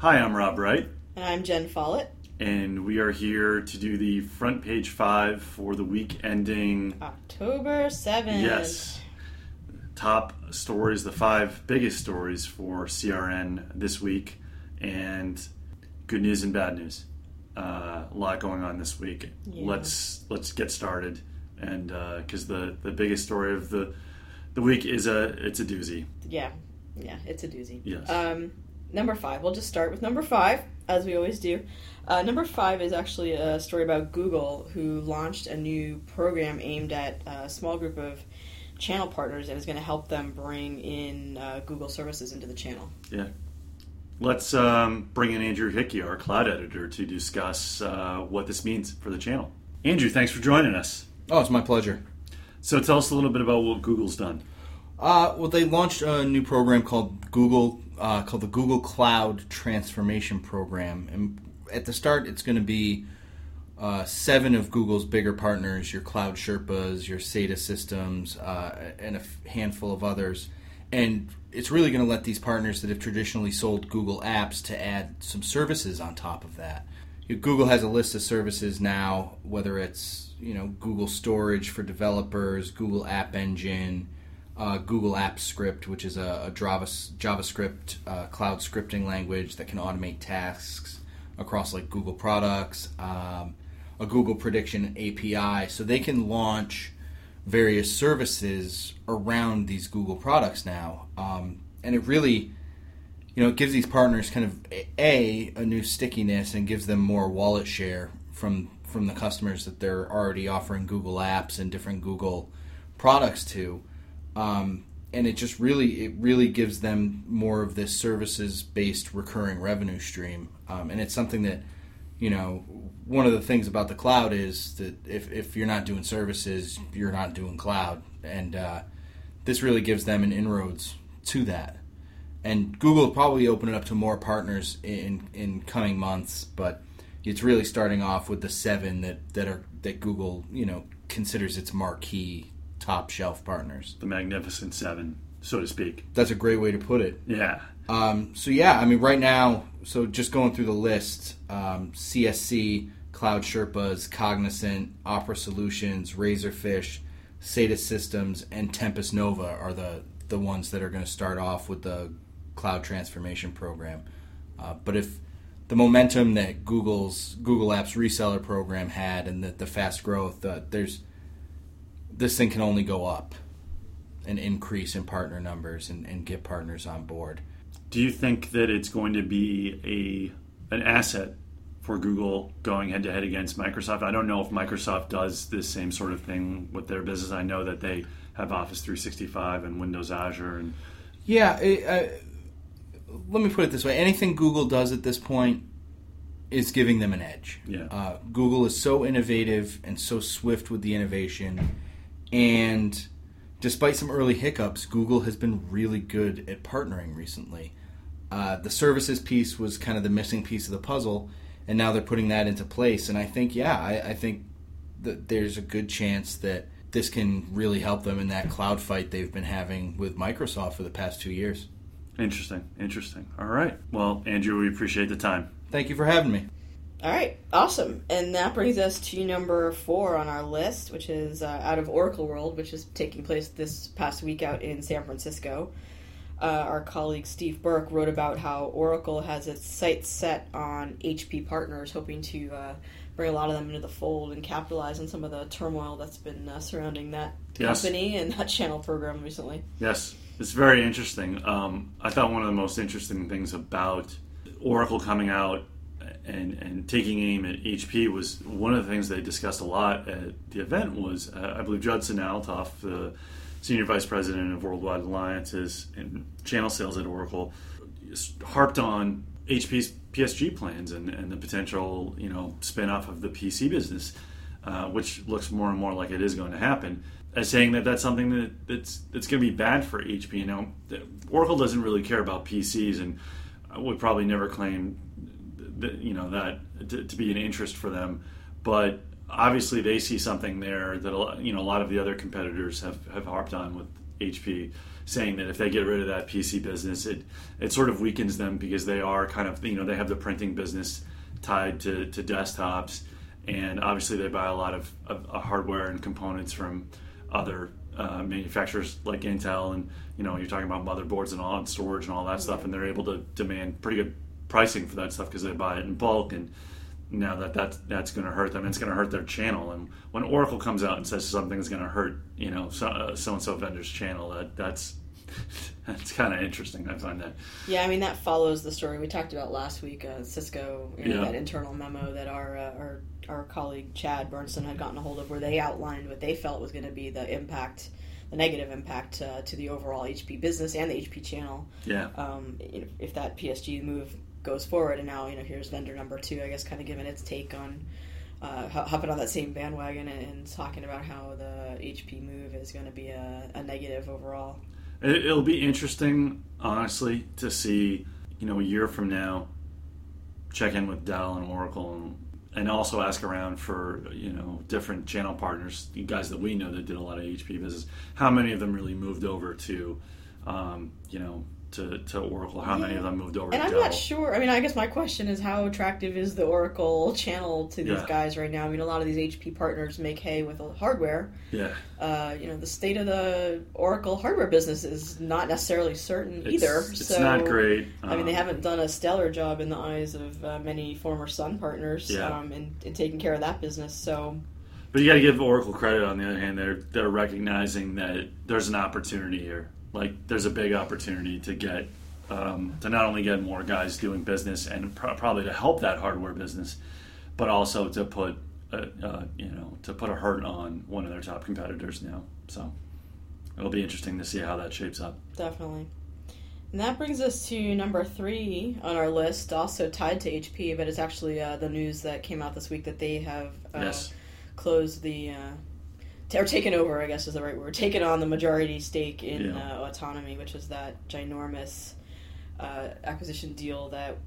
Hi, I'm Rob Wright. And I'm Jen Follett. And we are here to do the front page 5 for the week ending October 7th. Yes. Top stories, the 5 biggest stories for CRN this week. And good news and bad news. A lot going on this week. Yeah. Let's get started. And because the biggest story of the week is it's a doozy. Yeah, it's a doozy. Yes. Number 5. We'll just start with number 5, as we always do. Number 5 is actually a story about Google, who launched a new program aimed at a small group of channel partners and is going to help them bring in Google services into the channel. Yeah. Let's bring in Andrew Hickey, our cloud editor, to discuss what this means for the channel. Andrew, thanks for joining us. Oh, it's my pleasure. So tell us a little bit about what Google's done. Well, they launched a new program called the Google Cloud Transformation Program. And at the start, it's going to be 7 of Google's bigger partners, your Cloud Sherpas, your SATA systems, and a handful of others. And it's really going to let these partners that have traditionally sold Google apps to add some services on top of that. Google has a list of services now, whether it's Google Storage for developers, Google App Engine, Google Apps Script, which is a JavaScript cloud scripting language that can automate tasks across like Google products, a Google Prediction API, so they can launch various services around these Google products now, and it really, it gives these partners kind of a new stickiness and gives them more wallet share from the customers that they're already offering Google Apps and different Google products to. And it just really gives them more of this services-based recurring revenue stream. And it's something that, one of the things about the cloud is that if you're not doing services, you're not doing cloud. And this really gives them an inroads to that. And Google will probably open it up to more partners in coming months, but it's really starting off with the 7 that Google, considers its marquee top shelf partners. The Magnificent 7, so to speak. That's a great way to put it. Yeah. Right now, so just going through the list, CSC, Cloud Sherpas, Cognizant, Opera Solutions, Razorfish, SATA Systems, and Tempest Nova are the ones that are going to start off with the cloud transformation program. But if the momentum that Google Apps reseller program had and the fast growth, this thing can only go up and increase in partner numbers and get partners on board. Do you think that it's going to be an asset for Google going head-to-head against Microsoft? I don't know if Microsoft does this same sort of thing with their business. I know that they have Office 365 and Windows Azure. Let me put it this way. Anything Google does at this point is giving them an edge. Yeah. Google is so innovative and so swift with the innovation. And despite some early hiccups, Google has been really good at partnering recently. The services piece was kind of the missing piece of the puzzle, and now they're putting that into place. And I think, I think that there's a good chance that this can really help them in that cloud fight they've been having with Microsoft for the past 2 years. Interesting. All right. Well, Andrew, we appreciate the time. Thank you for having me. All right, awesome. And that brings us to number 4 on our list, which is out of Oracle World, which is taking place this past week out in San Francisco. Our colleague Steve Burke wrote about how Oracle has its sights set on HP partners, hoping to bring a lot of them into the fold and capitalize on some of the turmoil that's been surrounding that company and that channel program recently. Yes, it's very interesting. I thought one of the most interesting things about Oracle coming out and taking aim at HP was one of the things they discussed a lot at the event was, I believe Judson Altoff, the Senior Vice President of Worldwide Alliances and Channel Sales at Oracle, harped on HP's PSG plans and the potential, spin-off of the PC business, which looks more and more like it is going to happen, as saying that that's something that's going to be bad for HP. Oracle doesn't really care about PCs and would probably never claim that to be an interest for them, but obviously they see something there that a lot of the other competitors have harped on with HP, saying that if they get rid of that PC business, it sort of weakens them because they are kind of, they have the printing business tied to desktops, and obviously they buy a lot of hardware and components from other manufacturers like Intel, and you're talking about motherboards and all, and storage and all that stuff, and they're able to demand pretty good pricing for that stuff because they buy it in bulk. And now that's going to hurt them, and it's going to hurt their channel. And when Oracle comes out and says something is going to hurt, so and so vendor's channel, that's kind of interesting. I find that. Yeah, I mean that follows the story we talked about last week. Cisco, that internal memo that our colleague Chad Bernstein had gotten a hold of, where they outlined what they felt was going to be the negative impact to the overall HP business and the HP channel. Yeah. If that PSG move goes forward, and now here's vendor number 2, I guess, kind of giving its take on hopping on that same bandwagon and talking about how the HP move is going to be a negative overall. It'll be interesting, honestly, to see, a year from now, check in with Dell and Oracle, and also ask around for, different channel partners, you guys that we know that did a lot of HP business. How many of them really moved over to, to Oracle? How many of them moved over to Dell? And I'm not sure. I mean, I guess my question is, how attractive is the Oracle channel to these guys right now? I mean, a lot of these HP partners make hay with hardware. Yeah. The state of the Oracle hardware business is not necessarily certain either. It's not great. I mean, they haven't done a stellar job in the eyes of many former Sun partners in taking care of that business. So. But you got to give Oracle credit. On the other hand, they're recognizing that there's an opportunity here. Like, there's a big opportunity to get to not only get more guys doing business and probably to help that hardware business, but also to put a hurt on one of their top competitors now. So it'll be interesting to see how that shapes up. Definitely. And that brings us to number 3 on our list, also tied to HP, but it's actually the news that came out this week that they have closed the. Or taken over, I guess is the right word. Taken on the majority stake in Autonomy, which is that ginormous acquisition deal that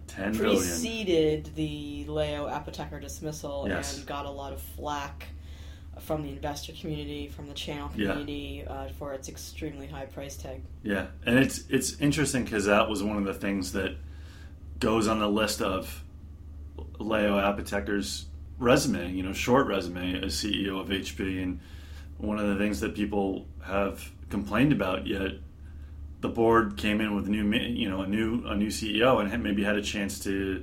preceded the Leo Apotheker dismissal and got a lot of flack from the investor community, from the channel community, for its extremely high price tag. Yeah, and it's interesting because that was one of the things that goes on the list of Leo Apotheker's resume, short resume as CEO of HP, and one of the things that people have complained about, yet the board came in with a new CEO and maybe had a chance to,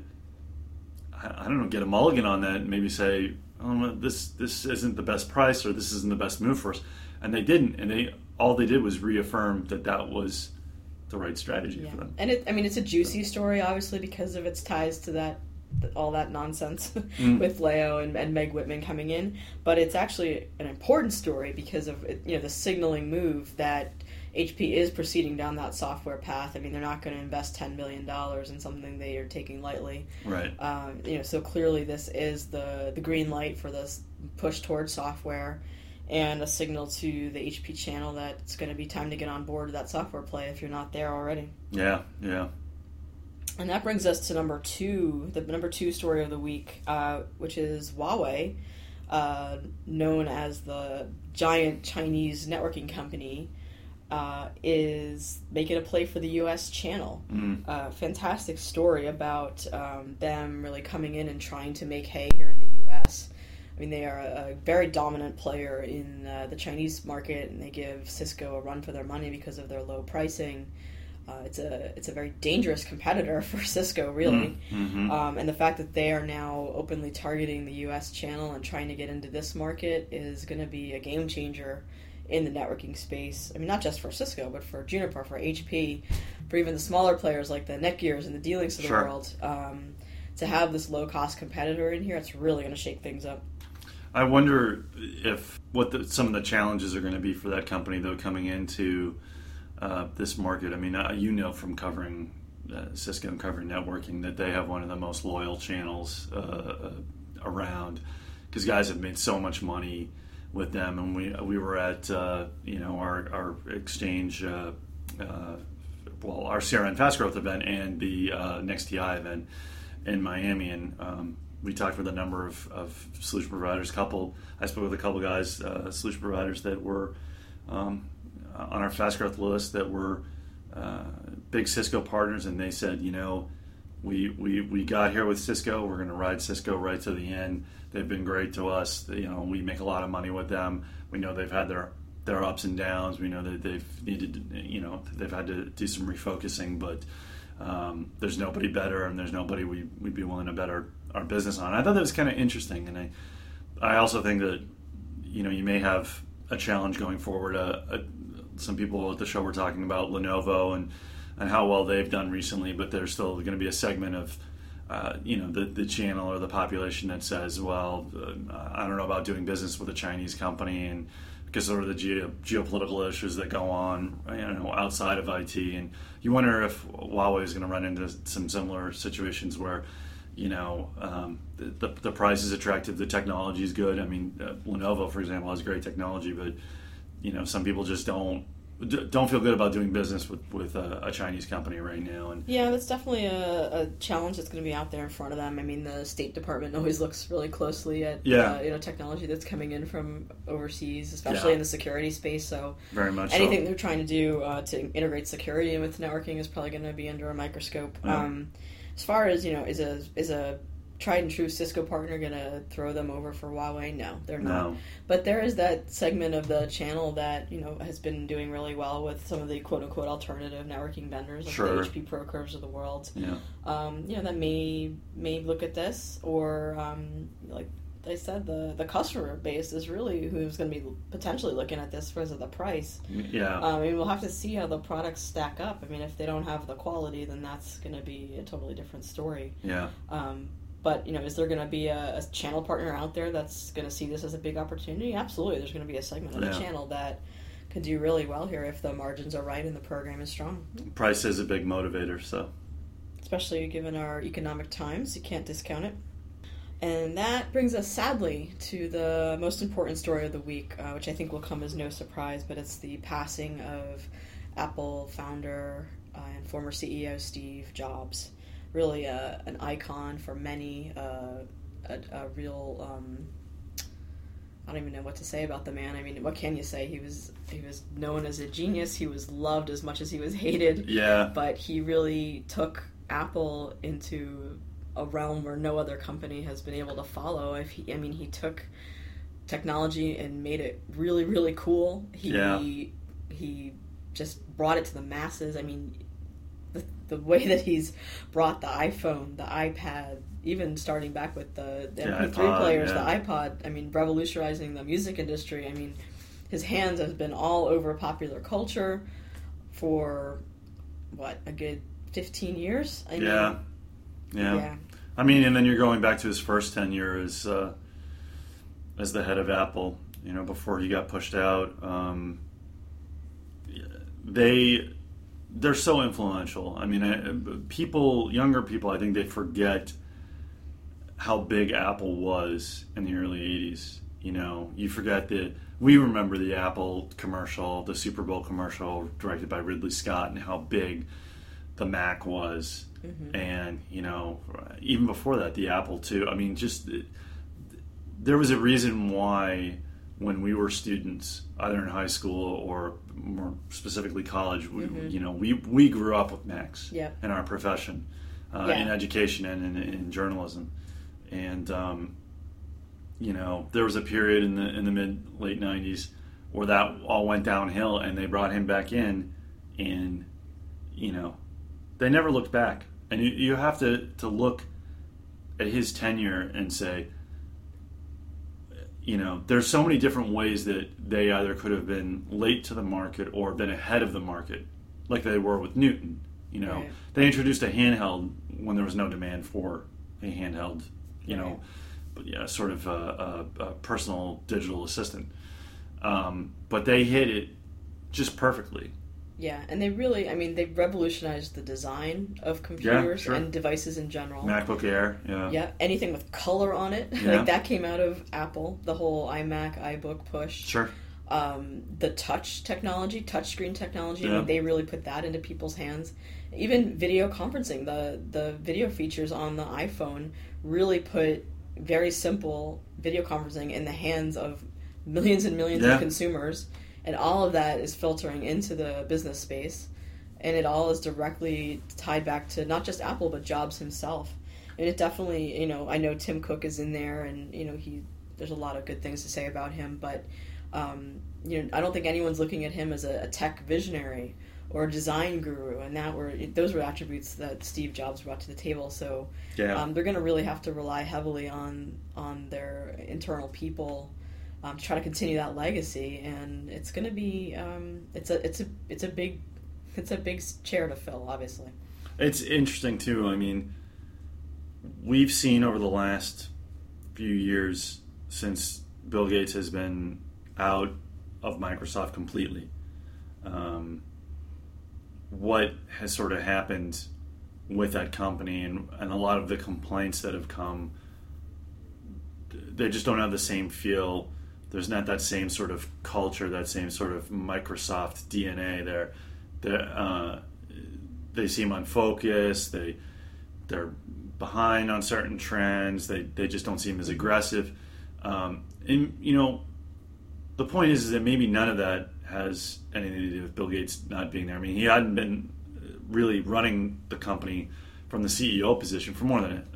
I don't know, get a mulligan on that and maybe say, oh, this isn't the best price or this isn't the best move for us, and they didn't, and all they did was reaffirm that was the right strategy for them. And it's a juicy story, obviously, because of its ties to all that nonsense with Leo and Meg Whitman coming in, but it's actually an important story because of the signaling move that HP is proceeding down that software path. I mean, they're not going to invest $10 million in something they are taking lightly, right? So clearly this is the green light for this push towards software, and a signal to the HP channel that it's going to be time to get on board with that software play if you're not there already. Yeah. And that brings us to number 2, the number 2 story of the week, which is Huawei, known as the giant Chinese networking company, is making a play for the U.S. channel. Fantastic story about them really coming in and trying to make hay here in the U.S. I mean, they are a very dominant player in the Chinese market, and they give Cisco a run for their money because of their low pricing. It's a very dangerous competitor for Cisco, really. And the fact that they are now openly targeting the U.S. channel and trying to get into this market is going to be a game changer in the networking space. I mean, not just for Cisco, but for Juniper, for HP, for even the smaller players like the Netgears and the D-Links of the world. To have this low-cost competitor in here, it's really going to shake things up. I wonder if some of the challenges are going to be for that company, though, coming into this market. I mean, from covering Cisco and covering networking, that they have one of the most loyal channels around, because guys have made so much money with them. And we were at our exchange, our CRN Fast Growth event and the NextTI event in Miami, and we talked with a number of solution providers. I spoke with a couple guys, solution providers that were on our fast growth list that were big Cisco partners, and they said, we got here with Cisco. We're going to ride Cisco right to the end. They've been great to us. We make a lot of money with them. We know they've had their ups and downs. We know that they've needed, they've had to do some refocusing, but there's nobody better, and there's nobody we'd be willing to bet our business on. I thought that was kind of interesting, and I also think that you may have a challenge going forward. Some people at the show were talking about Lenovo and how well they've done recently, but there's still going to be a segment of the channel or the population that says, well, I don't know about doing business with a Chinese company, and because of the geopolitical issues that go on outside of IT, and you wonder if Huawei is going to run into some similar situations where the price is attractive, the technology is good. I mean, Lenovo, for example, has great technology, but some people just don't feel good about doing business with a Chinese company right now. And yeah, that's definitely a challenge that's going to be out there in front of them. I mean, the State Department always looks really closely at technology that's coming in from overseas, especially in the security space. So very much anything they're trying to do to integrate security with networking is probably going to be under a microscope. Yeah. As far as is a tried and true Cisco partner going to throw them over for Huawei? No, they're not. No. But there is that segment of the channel that has been doing really well with some of the quote unquote alternative networking vendors, like Sure. the HP ProCurves of the world. Yeah. That may look at this, or like I said, the customer base is really who's going to be potentially looking at this because of the price. Yeah. We'll have to see how the products stack up. I mean, if they don't have the quality, then that's going to be a totally different story. Yeah. But, is there going to be a channel partner out there that's going to see this as a big opportunity? Absolutely. There's going to be a segment of the channel that could do really well here if the margins are right and the program is strong. Price is a big motivator, so. Especially given our economic times, you can't discount it. And that brings us, sadly, to the most important story of the week, which I think will come as no surprise, but it's the passing of Apple founder and former CEO Steve Jobs. Really an icon for many, a real, I don't even know what to say about the man. I mean, what can you say? He was known as a genius. He was loved as much as he was hated. Yeah. But he really took Apple into a realm where no other company has been able to follow. He took technology and made it really, really cool. He just brought it to the masses. I mean, the way that he's brought the iPhone, the iPad, even starting back with the MP3 iPod, players, the iPod, I mean, revolutionizing the music industry. I mean, his hands have been all over popular culture for, a good 15 years? Yeah. I mean, and then you're going back to his first tenure as the head of Apple, before he got pushed out. They're so influential. I mean, younger people, I think they forget how big Apple was in the early 80s. You forget we remember the Apple commercial, the Super Bowl commercial directed by Ridley Scott, and how big the Mac was. Mm-hmm. And, even before that, the Apple II. I mean, there was a reason why when we were students, either in high school or more specifically college, we grew up with Macs in our profession, in education and in journalism. And, there was a period in the mid-late 90s where that all went downhill, and they brought him back in, and, they never looked back. And you have to look at his tenure and say, there's so many different ways that they either could have been late to the market or been ahead of the market, like they were with Newton. Right. They introduced a handheld when there was no demand for a handheld, sort of a personal digital assistant. But they hit it just perfectly. Yeah, and they really, they revolutionized the design of computers and devices in general. MacBook Air, Yeah, anything with color on it. Yeah. Like that came out of Apple, the whole iMac, iBook push. Sure. The touchscreen technology, they really put that into people's hands. Even video conferencing, the video features on the iPhone really put very simple video conferencing in the hands of millions and millions of consumers. And all of that is filtering into the business space. And it all is directly tied back to not just Apple, but Jobs himself. And it definitely, I know Tim Cook is in there, and, there's a lot of good things to say about him, but, I don't think anyone's looking at him as a tech visionary or a design guru, and those were attributes that Steve Jobs brought to the table. So they're going to really have to rely heavily on their internal people to try to continue that legacy, and it's going to be it's a big chair to fill, obviously. It's interesting too. I mean, we've seen over the last few years, since Bill Gates has been out of Microsoft completely, what has sort of happened with that company, and a lot of the complaints that have come, they just don't have the same feel. There's not that same sort of culture, that same sort of Microsoft DNA there. They seem unfocused. They're behind on certain trends. They just don't seem as aggressive. And the point is that maybe none of that has anything to do with Bill Gates not being there. I mean, he hadn't been really running the company from the CEO position for more than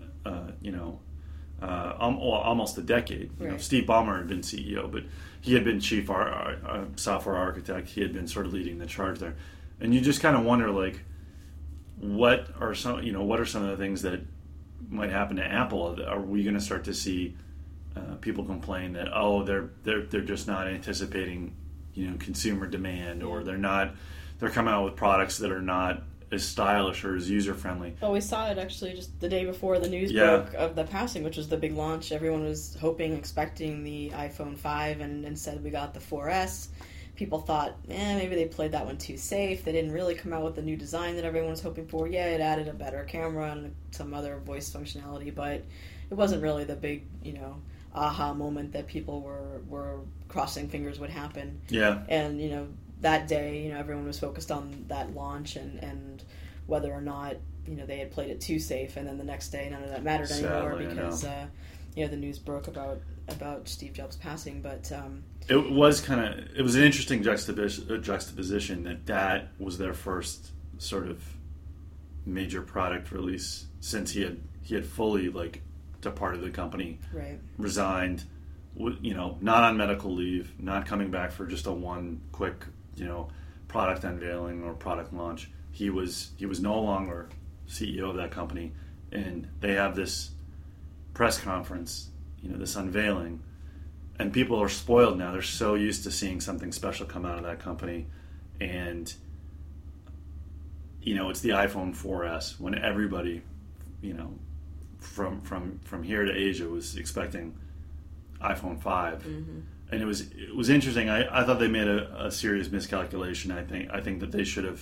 almost a decade. Right. Steve Ballmer had been CEO, but he had been chief software architect. He had been sort of leading the charge there, and you just kind of wonder, like, what are some of the things that might happen to Apple? Are we going to start to see people complain that they're just not anticipating consumer demand, or they're coming out with products that are not as stylish or as user friendly? Well, we saw it actually just the day before the news broke of the passing, which was the big launch. Everyone was hoping, expecting the iPhone 5, and instead we got the 4S. People thought, maybe they played that one too safe. They didn't really come out with the new design that everyone was hoping for. Yeah, it added a better camera and some other voice functionality, but it wasn't really the big, aha moment that people were crossing fingers would happen. Yeah. And, that day, everyone was focused on that launch and whether or not, they had played it too safe. And then the next day, none of that mattered anymore because, the news broke about Steve Jobs passing. But it was an interesting juxtaposition that was their first sort of major product release since he had fully departed the company, right? Resigned, not on medical leave, not coming back for just a one quick product unveiling or product launch. He was no longer CEO of that company, and they have this press conference, this unveiling, and people are spoiled now. They're so used to seeing something special come out of that company, and it's the iPhone 4S when everybody, from here to Asia was expecting iPhone 5. Mm-hmm. And it was interesting. I thought they made a serious miscalculation. I think that they should have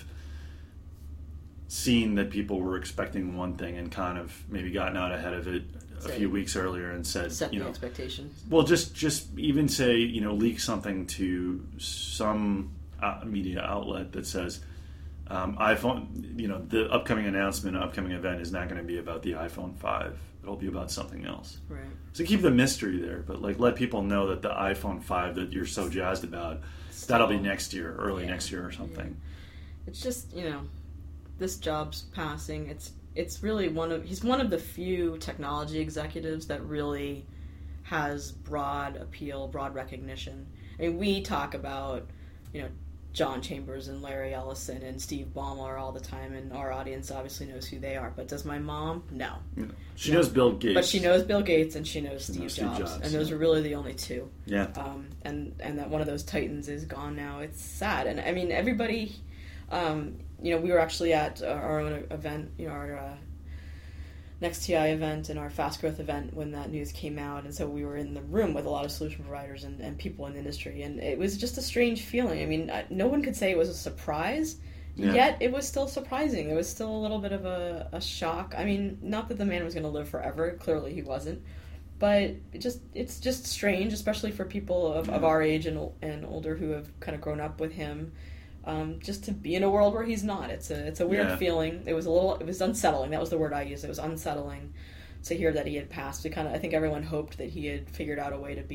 seen that people were expecting one thing and kind of maybe gotten out ahead of it a few weeks earlier and said, set the expectations. Well, just even say, leak something to some media outlet that says iPhone, the upcoming announcement, upcoming event is not going to be about the iPhone 5. It'll be about something else. Right. So keep the mystery there, but let people know that the iPhone 5 that you're so jazzed about, that'll be next year, early next year or something. Yeah. It's just, this Jobs passing, it's really he's one of the few technology executives that really has broad appeal, broad recognition. I mean, we talk about, John Chambers and Larry Ellison and Steve Ballmer all the time, and our audience obviously knows who they are. But does my mom? No. She knows Bill Gates. But she knows Bill Gates and she knows Steve Jobs. And those are really the only two. Yeah. And that one of those titans is gone now. It's sad. And I mean, everybody, we were actually at our own event, our Next TI event and our Fast Growth event when that news came out, and so we were in the room with a lot of solution providers and people in the industry, and it was just a strange feeling. I mean, no one could say it was a surprise, yet it was still surprising. It was still a little bit of a shock. I mean, not that the man was going to live forever, clearly he wasn't, but it's just strange, especially for people of our age and older who have kind of grown up with him. Just to be in a world where he's not. It's a weird feeling. It was unsettling. That was the word I used. It was unsettling to hear that he had passed. I think everyone hoped that he had figured out a way to beat it.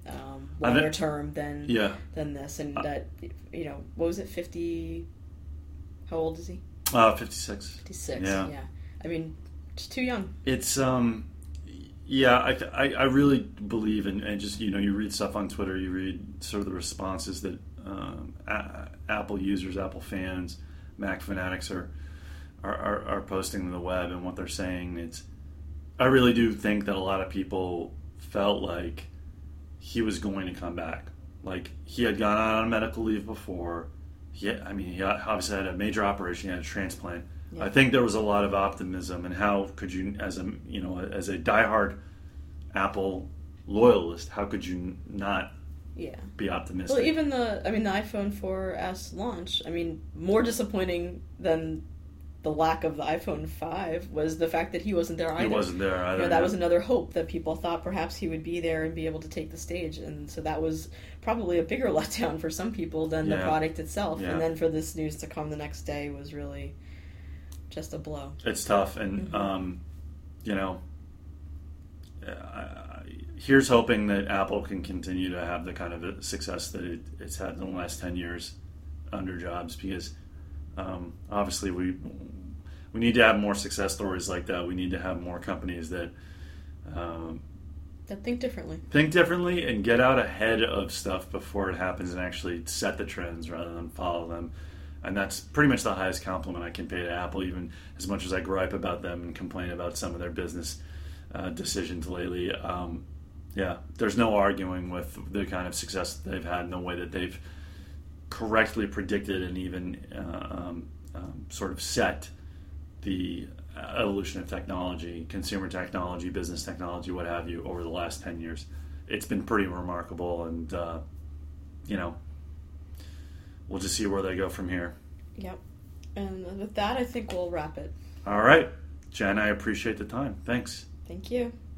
longer term than Yeah. this, and that what was it, 50? How old is he? 56. 56. Yeah. Yeah. I mean, just too young. It's yeah. I really believe and just you read stuff on Twitter, you read sort of the responses that Apple users, Apple fans, Mac fanatics are posting to the web and what they're saying. I really do think that a lot of people felt like he was going to come back. Like, he had gone out on medical leave before. He obviously had a major operation. He had a transplant. Yeah. I think there was a lot of optimism. And how could you, as a diehard Apple loyalist, how could you not be optimistic? Well, even the iPhone 4S launch, more disappointing than the lack of the iPhone 5 was the fact that he wasn't there either. He wasn't there either. That was another hope, that people thought perhaps he would be there and be able to take the stage. And so that was probably a bigger letdown for some people than the product itself. Yeah. And then for this news to come the next day was really just a blow. It's tough. And, here's hoping that Apple can continue to have the kind of success that it's had in the last 10 years under Jobs, because obviously we need to have more success stories like that. We need to have more companies that think differently. Think differently and get out ahead of stuff before it happens and actually set the trends rather than follow them. And that's pretty much the highest compliment I can pay to Apple, even as much as I gripe about them and complain about some of their business decisions lately. There's no arguing with the kind of success that they've had and the way that they've correctly predicted and even sort of set the evolution of technology, consumer technology, business technology, what have you, over the last 10 years. It's been pretty remarkable, and we'll just see where they go from here. Yep. And with that, I think we'll wrap it. All right. Jen, I appreciate the time. Thanks. Thank you.